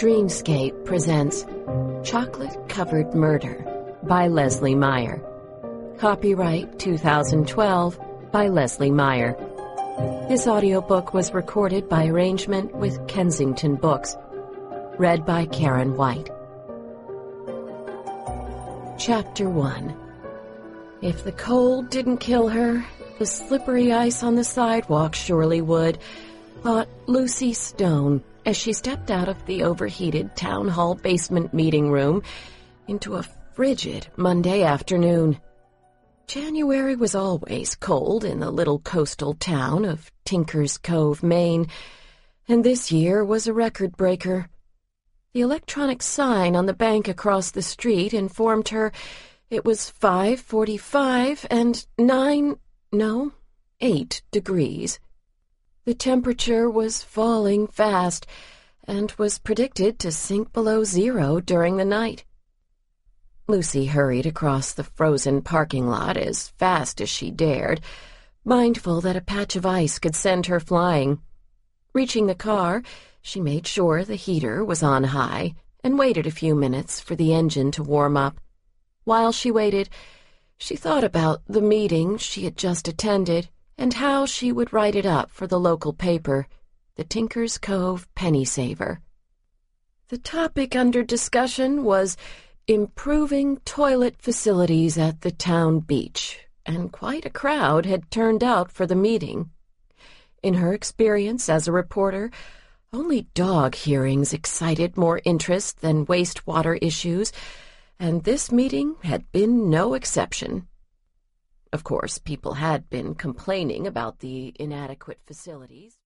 Dreamscape presents Chocolate-Covered Murder by Leslie Meyer. Copyright 2012 by Leslie Meyer. This audiobook was recorded by arrangement with Kensington Books. Read by Karen White. Chapter 1. If the cold didn't kill her, the slippery ice on the sidewalk surely would, thought Lucy Stone as she stepped out of the overheated town hall basement meeting room into a frigid Monday afternoon. January was always cold in the little coastal town of Tinker's Cove, Maine, and this year was a record breaker. The electronic sign on the bank across the street informed her it was 5:45 and 8 degrees. The temperature was falling fast and was predicted to sink below zero during the night. Lucy hurried across the frozen parking lot as fast as she dared, mindful that a patch of ice could send her flying. Reaching the car, she made sure the heater was on high and waited a few minutes for the engine to warm up. While she waited, she thought about the meeting she had just attended and how she would write it up for the local paper, the Tinker's Cove Penny Saver. The topic under discussion was improving toilet facilities at the town beach, and quite a crowd had turned out for the meeting. In her experience as a reporter, only dog hearings excited more interest than wastewater issues, and this meeting had been no exception. Of course, people had been complaining about the inadequate facilities.